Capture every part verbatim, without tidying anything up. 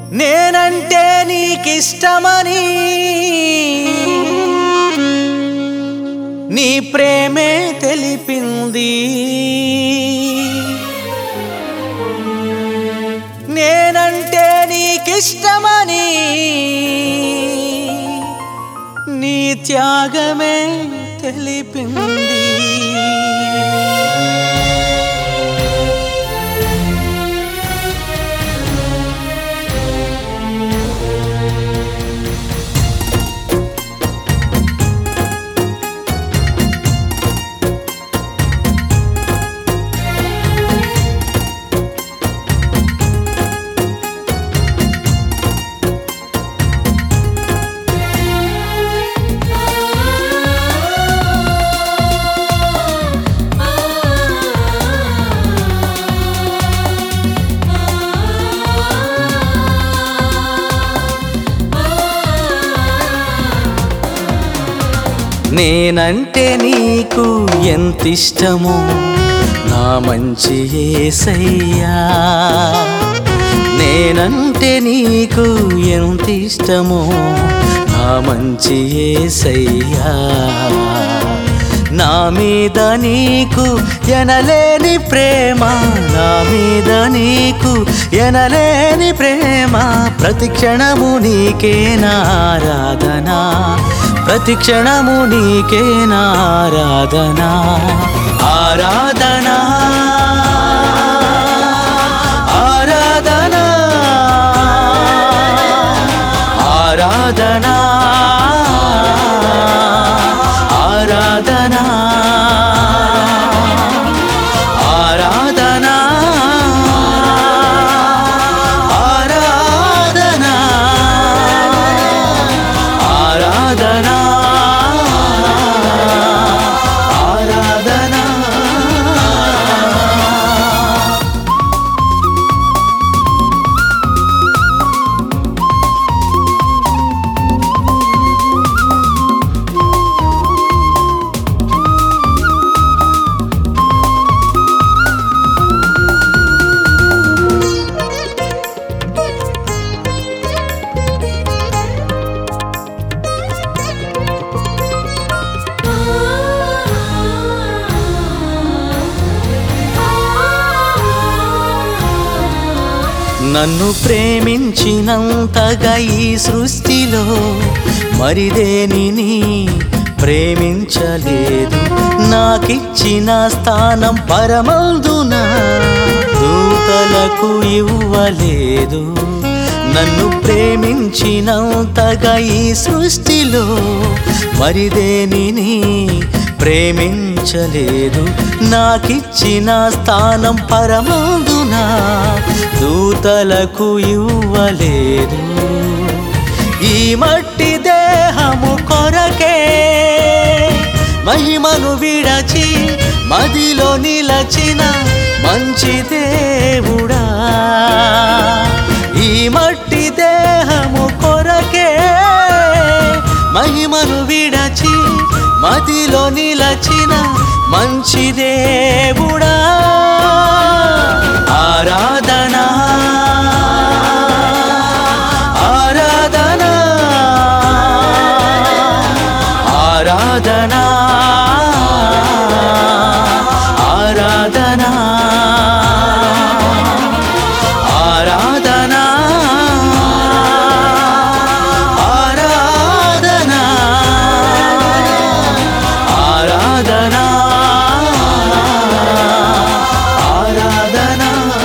నేనంటే నీకిష్టమని నీ ప్రేమే తెలిపింది. నేనంటే నీకిష్టమని నీ త్యాగమే తెలిపింది. నేనంటే నీకు ఎంతిష్టమో నా మంచి యేసయ్యా. నేనంటే నీకు ఎంతిష్టమో నా మంచి యేసయ్యా. నా మీద నీకు ఎనలేని ప్రేమ, నా మీద నీకు ఎనలేని ప్రేమ. ప్రతి క్షణము నీకే నా ఆరాధన, ప్రతి క్షణము నీకే నా ఆరాధన. ఆరాధన ఆరాధన ఆరాధన ఆరాధన ఆరాధన ఆరాధన ఆరాధన ఆరాధన. నన్ను ప్రేమించినంతగా ఈ సృష్టిలో మరిదేనిని ప్రేమించలేదు. నాకిచ్చిన స్థానం పరమందున దూతలకు ఇవ్వలేదు. నన్ను ప్రేమించినంతగా ఈ సృష్టిలో మరిదేనిని ప్రేమించలేదు. నాకిచ్చిన స్థానం పరమందున దూతలకు ఇవ్వలేదు. ఈ మట్టి దేహము కొరకే మహిమను విడచి మదిలో నిలచిన మంచి దేవుడా. ఈ మట్టి దేహము కొరకే మహిమను విడచి మదిలో నిలచిన మంచి దేవుడా. ఆరాధన ఆరాధన ఆరాధన ఆరాధన ఆరాధన ఆరాధన ఆరాధన ఆరాధన.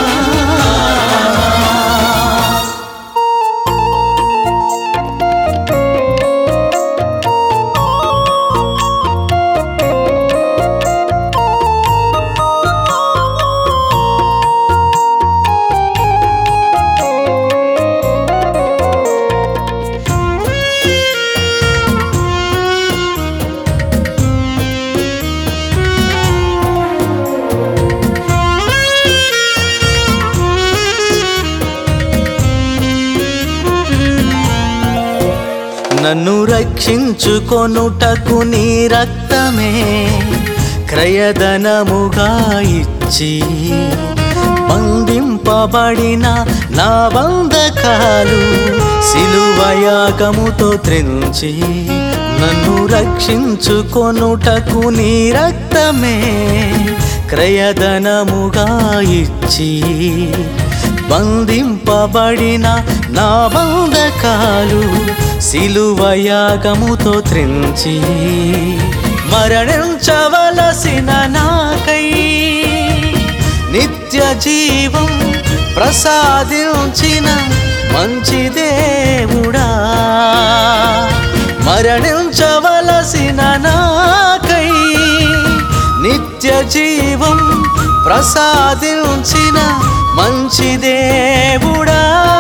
నన్ను రక్షించుకొనుటకు నీ రక్తమే క్రయధనముగా ఇచ్చి బంధింప బంధింపబడిన నా బంధకాలు సిలువయాగముతో త్రెంచి నన్ను రక్షించుకొనుటకు నీ రక్తమే క్రయధనముగా ఇచ్చి బంధింపబడిన నా బంధకాలు సిలువయాగముతో త్రెంచి మరణించవలసిన నాకై నిత్య జీవం ప్రసాదించిన మంచి దేవుడా, మరణించవలసిన నాకై నిత్య జీవం ప్రసాదించిన మంచి దేవుడా,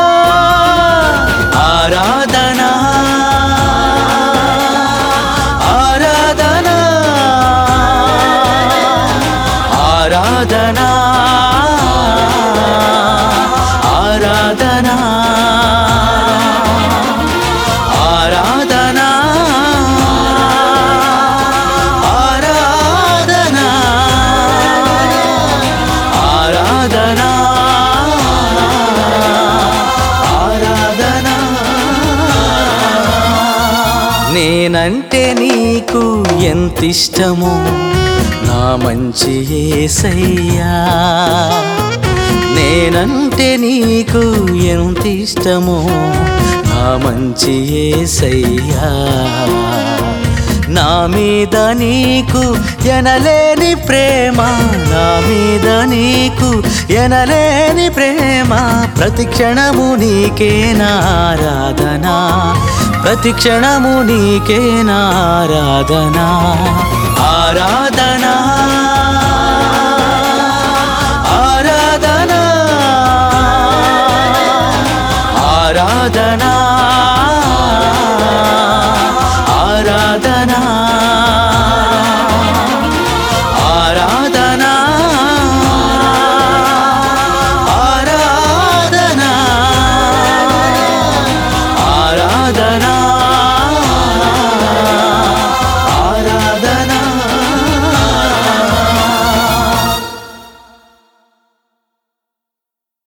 ఆరాధనా ఆరాధనా ఆరాధనా ఆరాధనా ఆరాధనా ఆరాధనా ఆరాధనా ఆరాధనా. నేనంటే నీకు ఎంతిష్టమో నా మంచి యేసయ్యా, నేనంటే నీకు ఎంతిష్టమో నా మంచి యేసయ్యా. నా మీద నీకు ఎనలేని ప్రేమ, నా మీద నీకు ఎనలేని ప్రేమ, ప్రతి క్షణము నీకే నా ఆరాధనా, ప్రతి క్షణము నీకే నా ఆరాధనా. ఆరాధనా ఆరాధనా ఆరాధనా